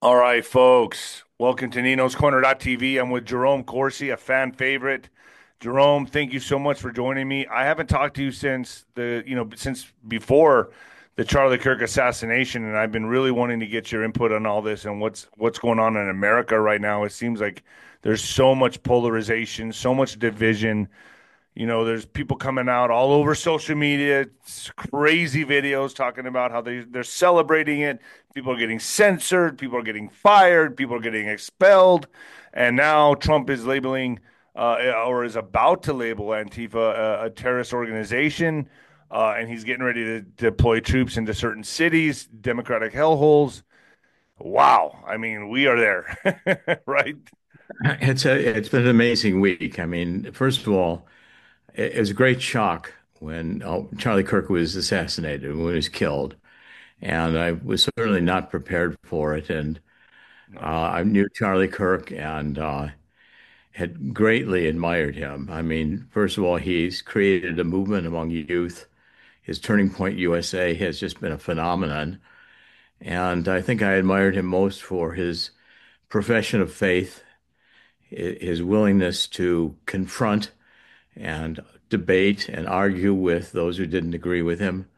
All right, folks. Welcome to Nino's Corner.tv. I'm with Jerome Corsi, a fan favorite. Jerome, thank you so much for joining me. I haven't talked to you since since before the Charlie Kirk assassination, and I've been really wanting to get your input on all this and what's going on in America right now. It seems like there's so much polarization, so much division. There's people coming out all over social media, it's crazy videos talking about how they're celebrating it. People are getting censored, people are getting fired, people are getting expelled, and now Trump is labeling or is about to label Antifa a terrorist organization, and he's getting ready to deploy troops into certain cities, Democratic hellholes. Wow, I mean, we are there, right? It's been an amazing week. I mean, first of all, it was a great shock when Charlie Kirk was assassinated, when he was killed, and I was certainly not prepared for it. And No. I knew Charlie Kirk and had greatly admired him. I mean, first of all, he's created a movement among youth. His Turning Point USA has just been a phenomenon, and I think I admired him most for his profession of faith, his willingness to confront and debate and argue with those who didn't agree with him.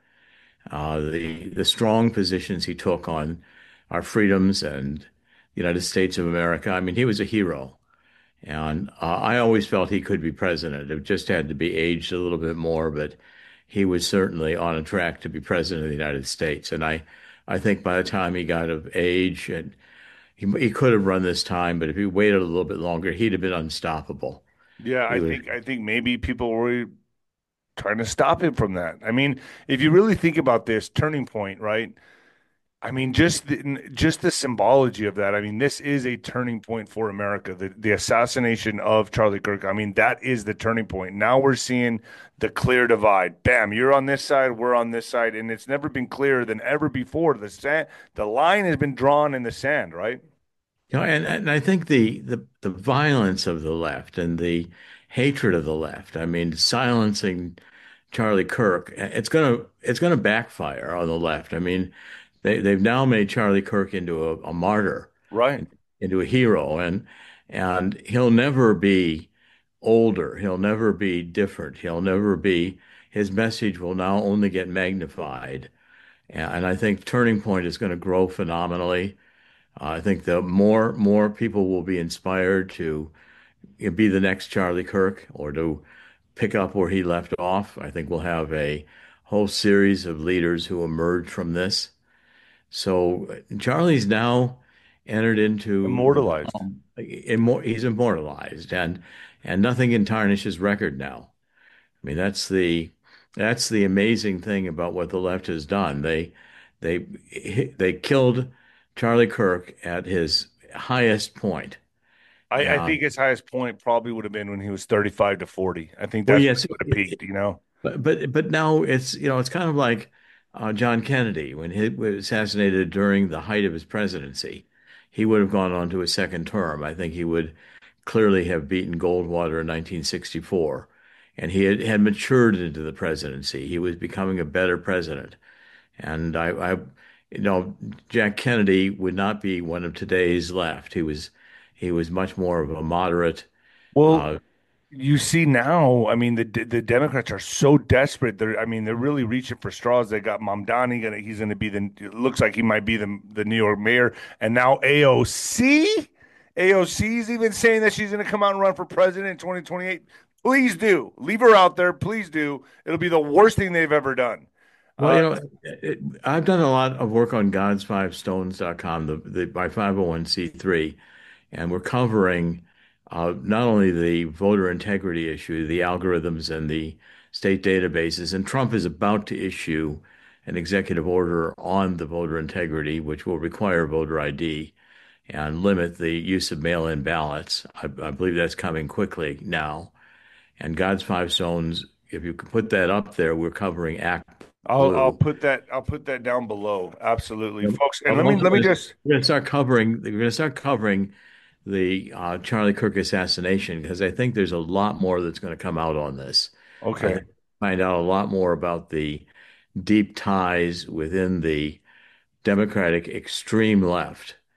The strong positions he took on our freedoms and the United States of America. I mean, he was a hero, and I always felt he could be president. It just had to be aged a little bit more, but he was certainly on a track to be president of the United States. And I think by the time he got of age, and he could have run this time, but if he waited a little bit longer, he'd have been unstoppable. Yeah, He I was. think I think maybe people were trying to stop him from that. I mean, if you really think about this turning point, right? I mean, just the symbology of that. I mean, this is a turning point for America. The assassination of Charlie Kirk. I mean, that is the turning point. Now we're seeing the clear divide. Bam, you're on this side, we're on this side, and it's never been clearer than ever before. The line has been drawn in the sand, right? And I think the violence of the left and the hatred of the left, I mean, silencing Charlie Kirk, it's gonna backfire on the left. I mean, they've now made Charlie Kirk into a martyr, Right. into a hero, and he'll never be older. He'll never be different. He'll never be. His message will now only get magnified, and I think Turning Point is going to grow phenomenally. I think the more people will be inspired to be the next Charlie Kirk or to pick up where he left off. I think we'll have a whole series of leaders who emerge from this. So Charlie's now entered into the Immortalized. realm. He's immortalized, and nothing can tarnish his record now. I mean, that's the amazing thing about what the left has done. They they killed Charlie Kirk at his highest point. I Uh, think his highest point probably would have been when he was 35 to 40. I think well, that's when yes, he would have peaked. but now it's kind of like John Kennedy when he was assassinated during the height of his presidency. He would have gone on to a second term. I think he would clearly have beaten Goldwater in 1964, and he had matured into the presidency. He was becoming a better president. And you know, Jack Kennedy would not be one of today's left. He was much more of a moderate. Well, Uh, you see now, I mean, the Democrats are so desperate. I mean, they're really reaching for straws. They got Mamdani he's gonna be it looks like he might be the New York mayor, and now AOC, AOC's even saying that she's gonna come out and run for president in 2028. Please do leave her out there. Please do. It'll be the worst thing they've ever done. well, Uh, I've done a lot of work on gods5stones.com, my 501(c)(3, and we're covering not only the voter integrity issue, the algorithms and the state databases, and Trump is about to issue an executive order on the voter integrity, which will require voter ID and limit the use of mail-in ballots. I believe that's coming quickly now. And God's Five Stones, if you could put that up there, we're covering Act I'll Blue. put that down below. Absolutely, And folks. And I'm let me also let me going to just we're going to start covering we're going to start covering the Charlie Kirk assassination because I think there's a lot more that's going to come out on this. I okay. think find out a lot more about the deep ties within the Democratic extreme left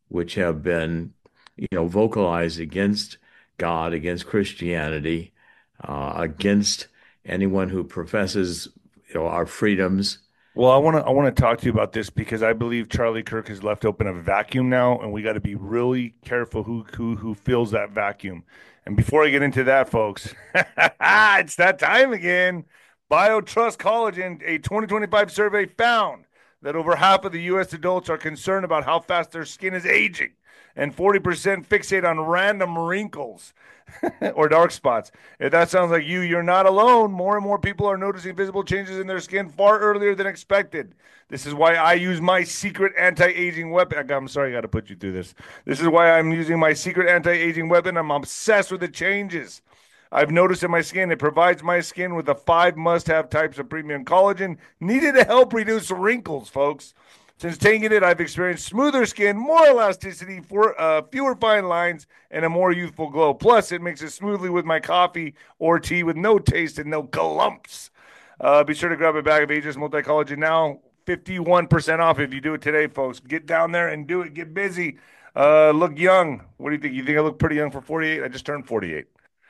which have been, vocalized against God, against Christianity, against anyone who professes, our freedoms. Well, I want to talk to you about this because I believe Charlie Kirk has left open a vacuum now, and we got to be really careful who fills that vacuum. And before I get into that, folks, it's that time again. BioTrust Collagen, a 2025 survey found that over half of the U.S. adults are concerned about how fast their skin is aging, and 40% fixate on random wrinkles or dark spots. If that sounds like you, you're not alone. More and more people are noticing visible changes in their skin far earlier than expected. This is why I use my secret anti-aging weapon. I'm sorry, I got to put you through this. This is why I'm using my secret anti-aging weapon. I'm obsessed with the changes I've noticed in my skin. It provides my skin with the 5 must-have types of premium collagen needed to help reduce wrinkles, folks. Since taking it, I've experienced smoother skin, more elasticity, fewer fine lines, and a more youthful glow. Plus, it mixes smoothly with my coffee or tea with no taste and no clumps. Be sure to grab a bag of Ageless Multi Collagen now. 51% off if you do it today, folks. Get down there and do it. Get busy. Look young. What do you think? You think I look pretty young for 48? I just turned 48.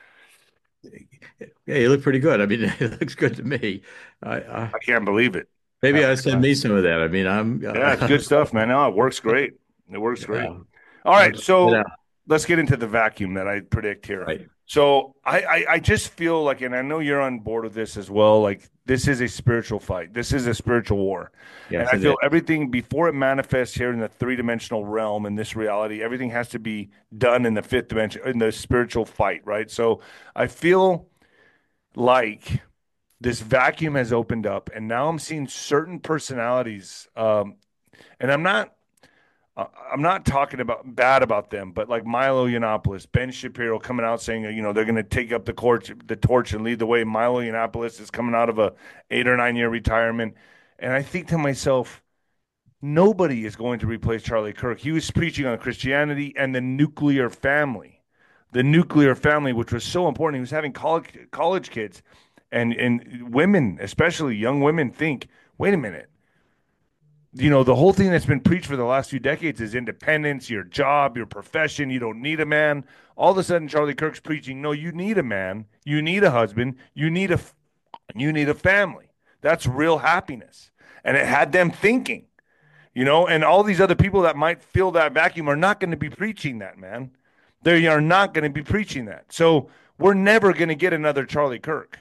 Yeah, you look pretty good. I mean, it looks good to me. I I can't believe it. maybe I send Uh, me some of that. I mean, I'm Yeah, it's good stuff, man. No, it works great. It works great. yeah, All I'll right, try it so out. let's get into the vacuum that I predict here. Right. So I just feel like, and I know you're on board with this as well, like this is a spiritual fight. This is a spiritual war. And Yes, I it feel is. everything before it manifests here in the three-dimensional realm, in this reality, everything has to be done in the fifth dimension, in the spiritual fight, right? So I feel like this vacuum has opened up, and now I'm seeing certain personalities. And I'm not talking about bad about them, but like Milo Yiannopoulos, Ben Shapiro coming out saying, they're going to take up the torch and lead the way. Milo Yiannopoulos is coming out of a 8 or 9 year retirement, and I think to myself, nobody is going to replace Charlie Kirk. He was preaching on Christianity and the nuclear family, which was so important. He was having college kids, and women, especially young women, think, wait a minute, the whole thing that's been preached for the last few decades is independence, your job, your profession. You don't need a man. All of a sudden, Charlie Kirk's preaching, no, you need a man, you need a husband, you need a family. That's real happiness. And it had them thinking, and all these other people that might fill that vacuum are not going to be preaching that, man. They are not going to be preaching that. So we're never going to get another Charlie Kirk.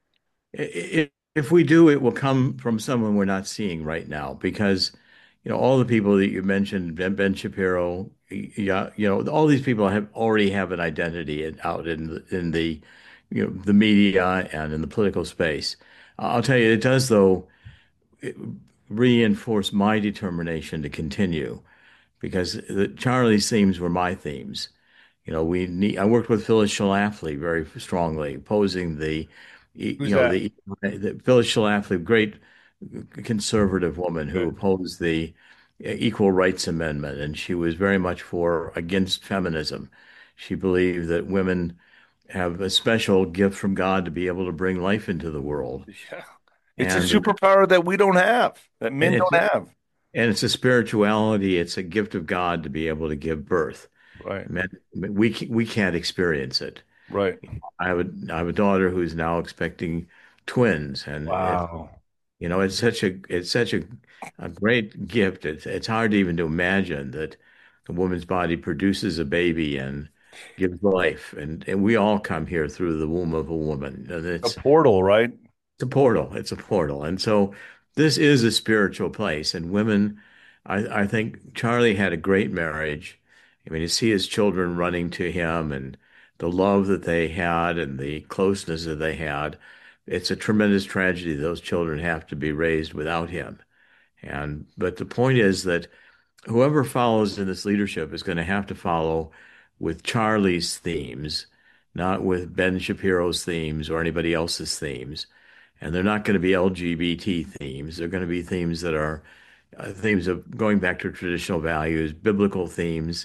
If we do, it will come from someone we're not seeing right now because, all the people that you mentioned, Ben Shapiro, yeah, all these people already have an identity out in the the media and in the political space. I'll tell you, it does though reinforce my determination to continue because Charlie's themes were my themes. I worked with Phyllis Schlafly very strongly, opposing Who's that? the Phyllis Schlafly, great conservative woman who Okay. opposed the Equal Rights Amendment, and she was very much against feminism. She believed that women have a special gift from God to be able to bring life into the world, Yeah. It's a and that superpower that we don't have, that and men it's don't have. and it's a spirituality. It's a gift of God to be able to give birth. Right. Men, we can't experience it. Right. I have a daughter who's now expecting twins, and Wow. it's such a great gift. It's hard even to imagine that a woman's body produces a baby and gives life, and we all come here through the womb of a woman, and A portal, right? it's a portal. It's a portal. And so this is a spiritual place. And women, I think Charlie had a great marriage. I mean, to see his children running to him and the love that they had and the closeness that they had, it's a tremendous tragedy. Those children have to be raised without him. But the point is that whoever follows in this leadership is going to have to follow with Charlie's themes, not with Ben Shapiro's themes or anybody else's themes. And they're not going to be LGBT themes. They're going to be themes that are themes of going back to traditional values, biblical themes.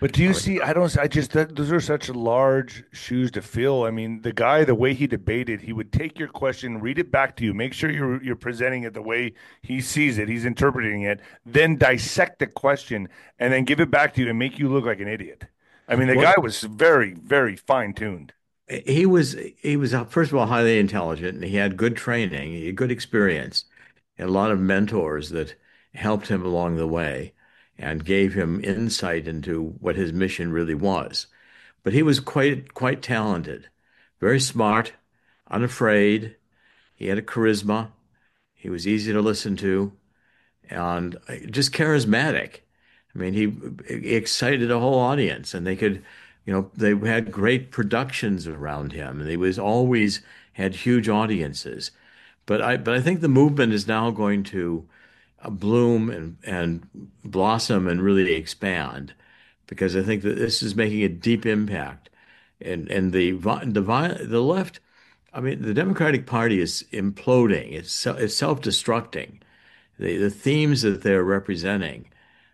But do you I mean, see? I don't. I just those are such large shoes to fill. I mean, the guy, the way he debated, he would take your question, read it back to you, make sure you're presenting it the way he sees it, he's interpreting it, then dissect the question, and then give it back to you and make you look like an idiot. I mean, the guy well, was very, very fine tuned. he was first of all highly intelligent, and he had good training, he had good experience, and a lot of mentors that helped him along the way and gave him insight into what his mission really was. But he was quite talented, very smart, unafraid. He had a charisma. He was easy to listen to, and just charismatic. I mean, he excited a whole audience, and they had great productions around him, and he was always had huge audiences. But I think the movement is now going to bloom and blossom and really expand because I think that this is making a deep impact. And the left, I mean, the Democratic Party is imploding. It's self-destructing. The themes that they're representing,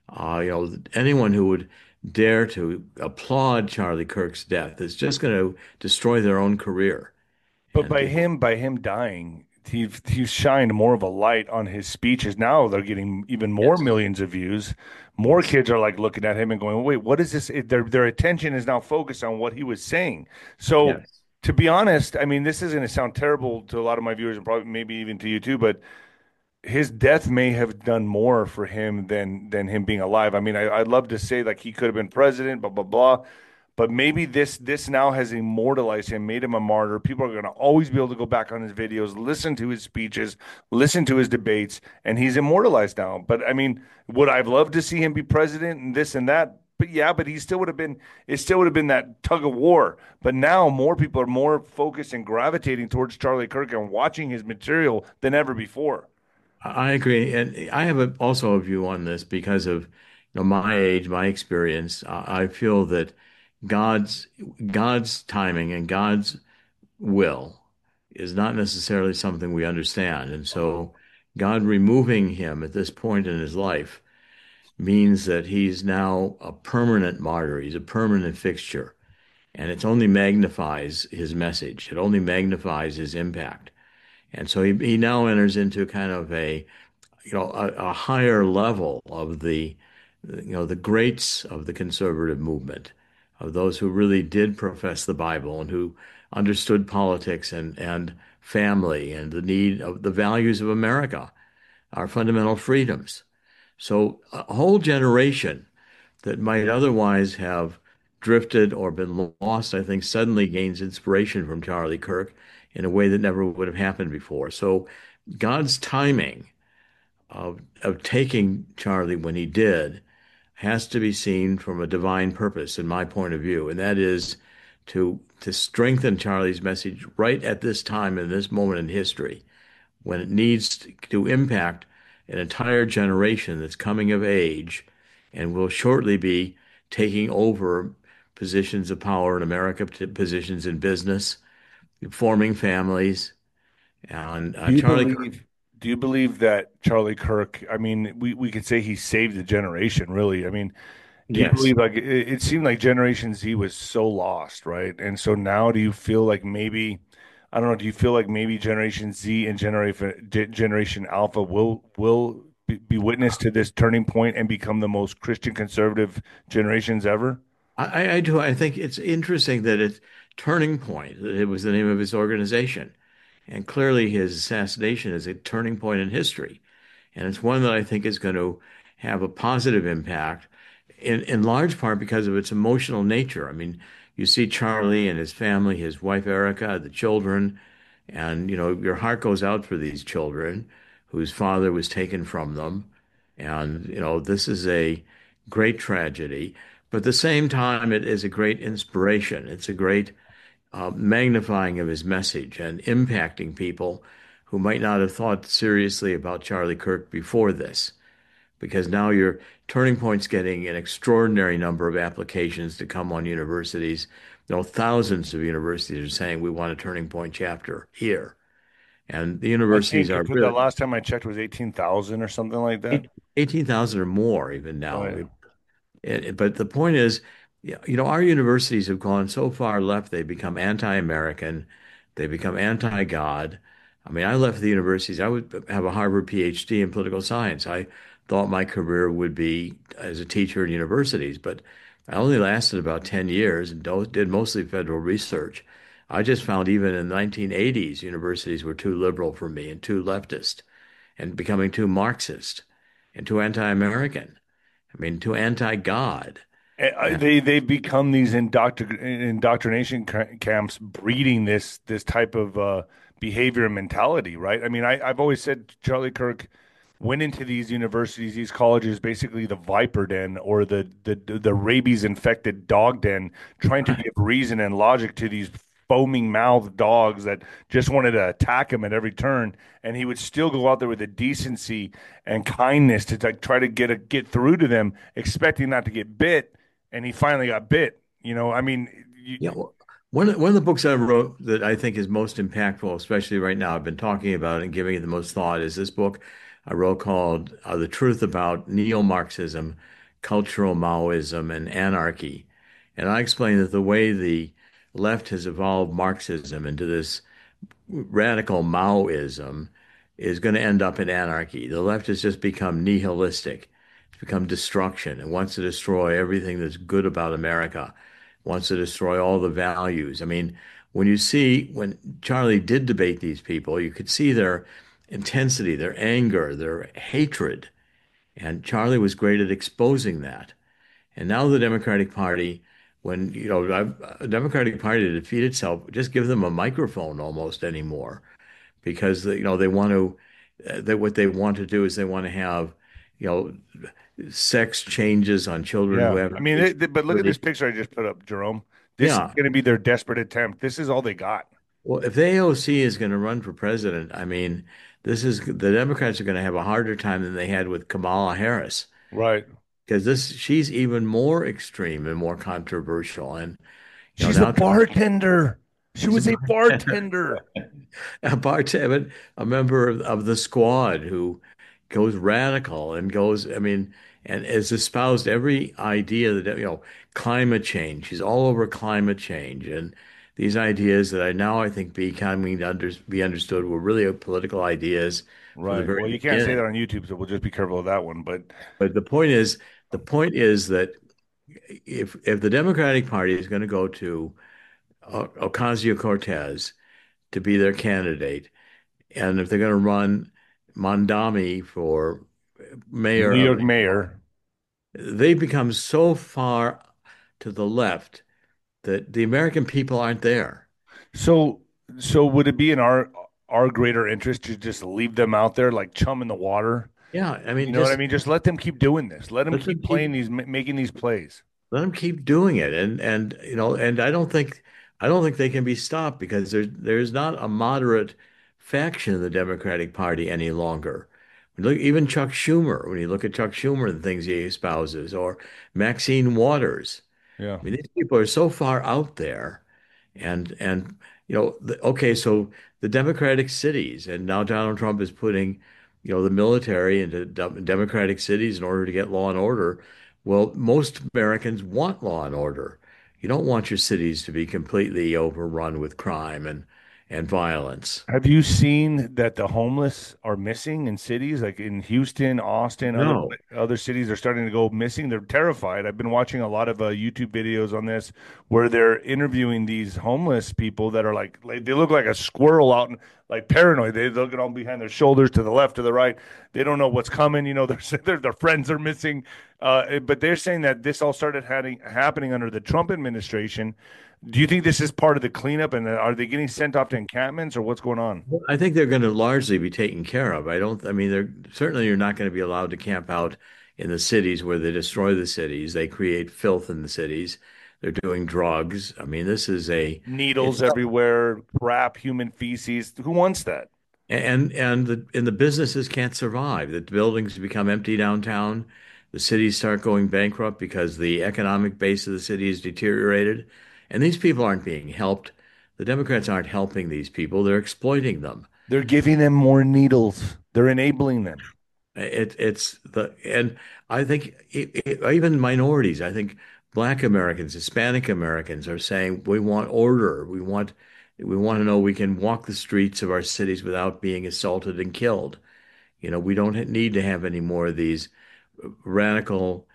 anyone who would dare to applaud Charlie Kirk's death is just going to destroy their own career. But And people, by him dying, he's shined more of a light on his speeches. Now they're getting even more yes, millions of views. More yes, kids are like looking at him and going, "Wait, what is this?" Their attention is now focused on what he was saying. So, yes. to be honest, I mean, this is going to sound terrible to a lot of my viewers and probably maybe even to you too, but his death may have done more for him than him being alive. I mean, I'd love to say like he could have been president, blah blah blah, but maybe this now has immortalized him, made him a martyr. People are going to always be able to go back on his videos, listen to his speeches, listen to his debates, and he's immortalized now. But I mean, would I've loved to see him be president and this and that? But yeah, but he still would have been. It still would have been that tug of war. But now more people are more focused and gravitating towards Charlie Kirk and watching his material than ever before. I agree, and I have also a view on this because of my age, my experience. I feel that God's God's timing and God's will is not necessarily something we understand, and so God removing him at this point in his life means that he's now a permanent martyr. He's a permanent fixture, and it only magnifies his message. It only magnifies his impact. And so he now enters into kind of a higher level of the greats of the conservative movement, of those who really did profess the Bible and who understood politics and family and the need of the values of America, our fundamental freedoms. So a whole generation that might otherwise have drifted or been lost, I think suddenly gains inspiration from Charlie Kirk in a way that never would have happened before. So God's timing of taking Charlie when he did has to be seen from a divine purpose, in my point of view, and that is to strengthen Charlie's message right at this time in this moment in history when it needs to impact an entire generation that's coming of age and will shortly be taking over positions of power in America, positions in business, forming families. And Do you Charlie Kirk, believe do you believe that Charlie Kirk, I mean, we could say he saved a generation, really. I mean, do you yes, believe like it seemed like Generation Z was so lost, right? And so now do you feel like maybe I don't know, do you feel like maybe Generation Z and Generation Alpha will be witness to this turning point and become the most Christian conservative generations ever? I do. I think it's interesting that it's Turning Point, that it was the name of his organization. And clearly his assassination is a turning point in history. And it's one that I think is going to have a positive impact in large part because of its emotional nature. I mean, you see Charlie and his family, his wife Erica, the children, and your heart goes out for these children whose father was taken from them. And this is a great tragedy, but at the same time, it is a great inspiration. It's a great magnifying of his message and impacting people who might not have thought seriously about Charlie Kirk before this, because now your Turning Point's getting an extraordinary number of applications to come on universities. Thousands of universities are saying we want a Turning Point chapter here, and the I universities think are the really last time I checked was 18,000 or something like that. 18,000 or more even now. Right. But the point is, our universities have gone so far left, they become anti-American, they become anti-God. I mean, I left the universities. I would have a Harvard PhD in political science. I thought my career would be as a teacher in universities, but I only lasted about 10 years and did mostly federal research. I just found even in the 1980s, universities were too liberal for me and too leftist and becoming too Marxist and too anti-American. I mean, too anti-God. And They become these indoctrination camps, breeding this type of behavior and mentality, right? I mean, I've always said Charlie Kirk went into these universities, these colleges, basically the viper den or the rabies infected dog den, trying to give reason and logic to these foaming mouthed dogs that just wanted to attack him at every turn, and he would still go out there with a decency and kindness to like try to get through to them, expecting not to get bit, and he finally got bit. I mean, well, one of the books I wrote that I think is most impactful, especially right now, I've been talking about it and giving it the most thought, is this book I wrote called The Truth About Neo-Marxism, Cultural Maoism, and Anarchy. And I explain that the way the left has evolved Marxism into this radical Maoism is going to end up in anarchy. The left has just become nihilistic. It's become destruction. It wants to destroy everything that's good about America, wants to destroy all the values. I mean, when Charlie did debate these people, you could see their intensity, their anger, their hatred. And Charlie was great at exposing that. And now the Democratic Party, when, a Democratic Party to defeat itself, just give them a microphone almost anymore because they want to that what they want to do is they want to have you know sex changes on children who yeah. I haven't mean, reached but look at this puberty. picture I just put up, Jerome. This is Yeah. going to be their desperate attempt. This is all they got. Well, if the AOC is going to run for president, I mean, this is the Democrats are going to have a harder time than they had with Kamala Harris Right. because this she's even more extreme and more controversial. And She's a now bartender. She she's a was a bartender. a bartender, a member of the squad who goes radical and goes, I mean, and has espoused every idea that, climate change. She's all over climate change. And these ideas that I think becoming be understood were really political ideas from the Right. very Well, you can't say that beginning. on YouTube, so we'll just be careful of that one. But But the point is that if the Democratic Party is going to go to Ocasio-Cortez to be their candidate, and if they're going to run Mondami for mayor New of York New York, mayor. they become so far to the left that the American people aren't there. So, so would it be in our greater interest to just leave them out there like chum in the water? Yeah, I mean, You know what I just mean? Just let them keep doing this. Let them let them keep playing keep these, making these plays. let them keep doing it, and I don't think they can be stopped because there's not a moderate faction in the Democratic Party any longer. Look, even Chuck Schumer, when you look at Chuck Schumer and the things he espouses, or Maxine Waters. Yeah. I mean, these people are so far out there, and okay, so the Democratic cities, and now Donald Trump is putting, the military into Democratic cities in order to get law and order. Well, most Americans want law and order. You don't want your cities to be completely overrun with crime and violence. Have you seen that the homeless are missing in cities like in Houston, Austin, No. other cities are starting to go missing? They're terrified. I've been watching a lot of YouTube videos on this where they're interviewing these homeless people that are like they look like a squirrel out and like paranoid. They look at all behind their shoulders to the left, to the right. They don't know what's coming. Their friends are missing. But they're saying that this all started happening under the Trump administration. Do you think this is part of the cleanup, and are they getting sent off to encampments, or what's going on? I think they're going to largely be taken care of. I mean, they're certainly you're not going to be allowed to camp out in the cities where they destroy the cities. They create filth in the cities. They're doing drugs. I mean, Needles it's everywhere, crap, human feces. Who wants that? and the businesses can't survive. The buildings become empty downtown. The cities start going bankrupt because the economic base of the city is deteriorated, and these people aren't being helped. The Democrats aren't helping these people. They're exploiting them. They're giving them more needles. They're enabling them. And I think even minorities, I think Black Americans, Hispanic Americans are saying we want order. We want to know we can walk the streets of our cities without being assaulted and killed. We don't need to have any more of these radical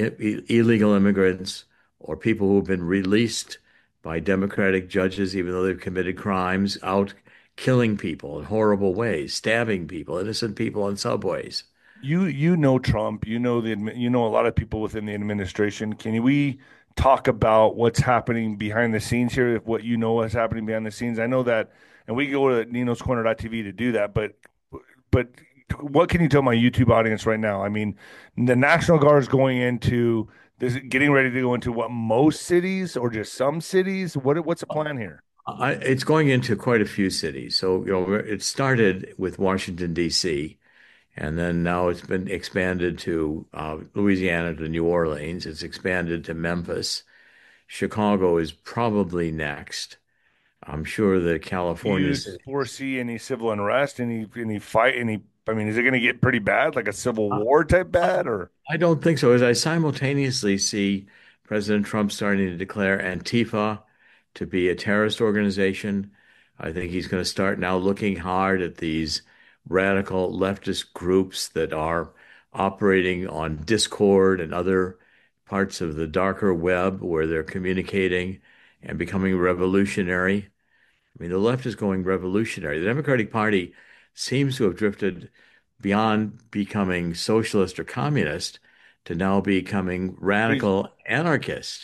illegal immigrants or people who have been released by democratic judges, even though they've committed crimes, out killing people in horrible ways, stabbing people, innocent people on subways. You know Trump, you know a lot of people within the administration. Can we talk about what's happening behind the scenes here? What you know is happening behind the scenes? I know that, and we go to Nino's Corner.tv to do that, but what can you tell my YouTube audience right now? I mean, the National Guard is going into this, getting ready to go into what, most cities or just some cities? What's the plan here? It's going into quite a few cities. So, it started with Washington, D.C., and then now it's been expanded to Louisiana, to New Orleans. It's expanded to Memphis. Chicago is probably next. I'm sure that Do California. you foresee any civil unrest, any fight, any? I mean, is it going to get pretty bad, like a civil war type bad, or? I don't think so. As I simultaneously see President Trump starting to declare Antifa to be a terrorist organization, I think he's going to start now looking hard at these radical leftist groups that are operating on Discord and other parts of the darker web where they're communicating and becoming revolutionary. I mean, the left is going revolutionary. The Democratic Party seems to have drifted beyond becoming socialist or communist to now becoming radical anarchist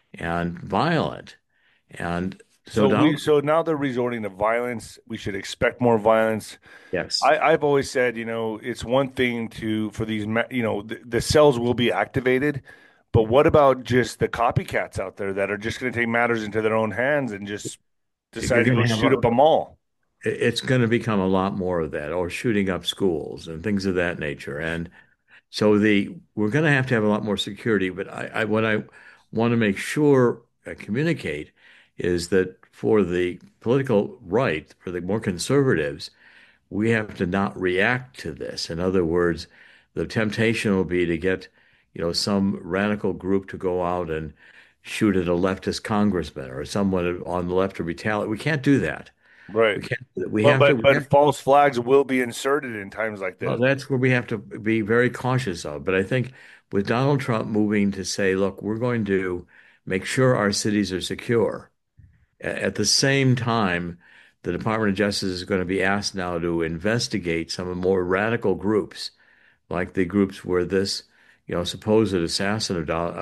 and violent. And so Donald, So now they're resorting to violence. We should expect more violence. yes, I've always said, it's one thing for these, the cells will be activated, but what about just the copycats out there that are just going to take matters into their own hands and just you're decide to going go to have shoot up a mall? it's going to become a lot more of that, or shooting up schools and things of that nature. And so we're going to have a lot more security. But what I want to make sure I communicate is that for the political right, for the more conservatives, we have to not react to this. In other words, the temptation will be to get, some radical group to go out and shoot at a leftist congressman or someone on the left to retaliate. We can't do that. Right. We can't. We But have to. but but false flags will be inserted in times like Well, this. that's where we have to be very cautious of. But I think with Donald Trump moving to say, look, we're going to make sure our cities are secure. At the same time, the Department of Justice is going to be asked now to investigate some of the more radical groups, like the groups where this, supposed assassin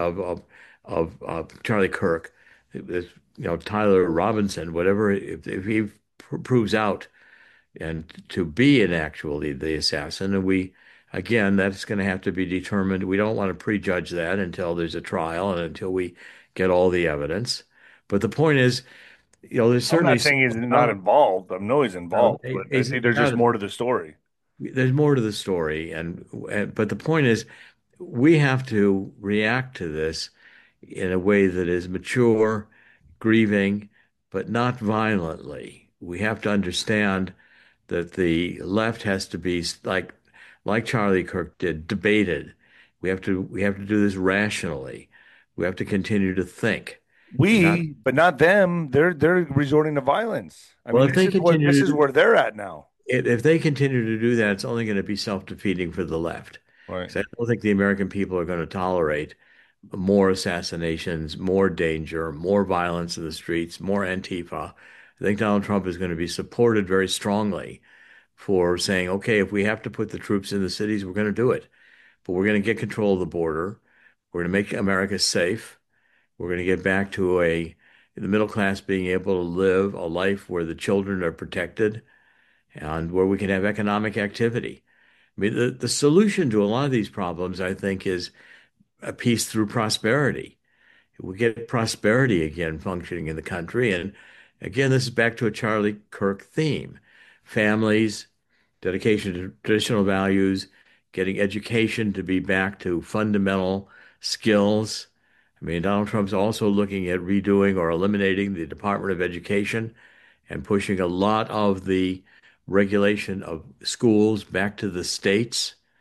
of Charlie Kirk, this, Tyler Robinson, whatever, if he proves out and to be an actually the assassin. And again, that's going to have to be determined. We don't want to prejudge that until there's a trial and until we get all the evidence. But the point is, there's I'm certainly not saying he's not involved. I know he's involved, but I think there's just more to the story. there's more to the story. But the point is, we have to react to this in a way that is mature, grieving, but not violently. We have to understand that the left has to be like Charlie Kirk did, debated. We have to do this rationally. We have to continue to think and not. But not them. They're resorting to violence. I Well, mean, if they this continue is to where they're at now. if they continue to do that, it's only going to be self-defeating for the left. Right. Because I don't think the American people are going to tolerate more assassinations, more danger, more violence in the streets, more Antifa. I think Donald Trump is going to be supported very strongly for saying, okay, if we have to put the troops in the cities, we're going to do it. But we're going to get control of the border. We're going to make America safe. We're going to get back to the middle class being able to live a life where the children are protected and where we can have economic activity. I mean, the solution to a lot of these problems, I think, is a peace through prosperity. We get prosperity again functioning in the country. And again, this is back to a Charlie Kirk theme. Families, dedication to traditional values, getting education to be back to fundamental skills. I mean, Donald Trump's also looking at redoing or eliminating the Department of Education and pushing a lot of the regulation of schools back to the states.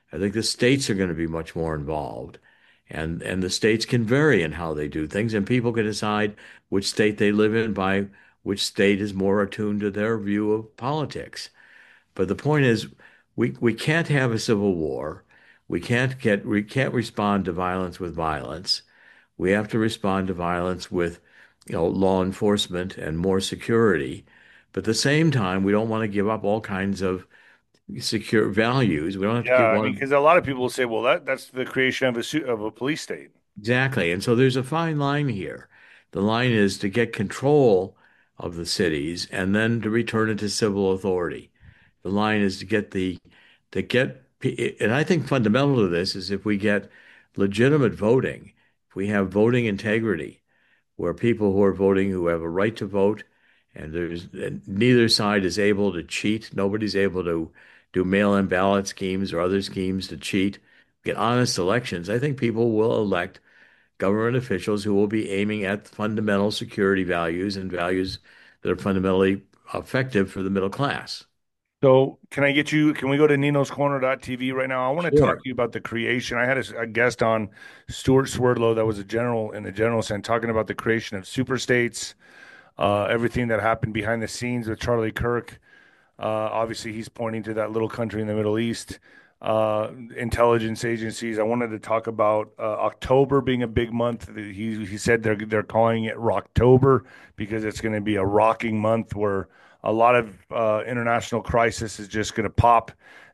I think the states are going to be much more involved. And the states can vary in how they do things, and people can decide which state they live in by which state is more attuned to their view of politics. But the point is, we can't have a civil war. We can't respond to violence with violence. We have to respond to violence with, law enforcement and more security. But at the same time, we don't want to give up all kinds of secure values. We don't have to Yeah, give I mean, one because a lot of people will say, well, that's the creation of a police state. exactly. And so there's a fine line here. The line is to get control of the cities and then to return it to civil authority. The line is to get, and I think fundamental to this is if we get legitimate voting, if we have voting integrity, where people who are voting who have a right to vote, and neither side is able to cheat. Nobody's able to do mail-in ballot schemes or other schemes to cheat. Get honest elections. I think people will elect government officials who will be aiming at fundamental security values and values that are fundamentally effective for the middle class. So can we go to ninoscorner.tv right now? I want to talk Sure. to you about the creation. I had a guest on, Stuart Swerdlow, that was a general in the general sense, talking about the creation of super states, everything that happened behind the scenes with Charlie Kirk. Obviously, he's pointing to that little country in the Middle East, intelligence agencies. I wanted to talk about October being a big month. He said they're calling it Rocktober because it's going to be a rocking month where a lot of international crisis is just going to pop,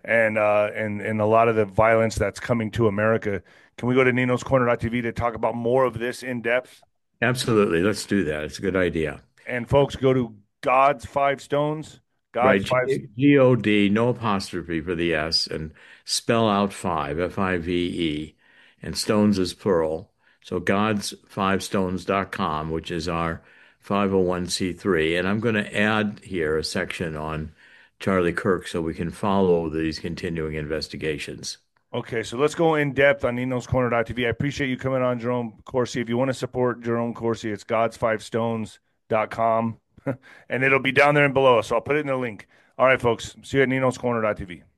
and a lot of the violence that's coming to America. Can we go to ninoscorner.tv to talk about more of this in depth? Absolutely. Let's do that. It's a good idea. And folks, go to God's Five Stones. God's Right. Five. G-O-D, no apostrophe for the S, and spell out five, F-I-V-E, and stones is plural. So gods5stones.com, which is our 501c3. And I'm going to add here a section on Charlie Kirk so we can follow these continuing investigations. Okay, so let's go in depth on ninoscorner.tv. I appreciate you coming on, Jerome Corsi. If you want to support Jerome Corsi, it's gods5stones.com, and it'll be down there and below. So I'll put it in the link. All right, folks. See you at ninoscorner.tv.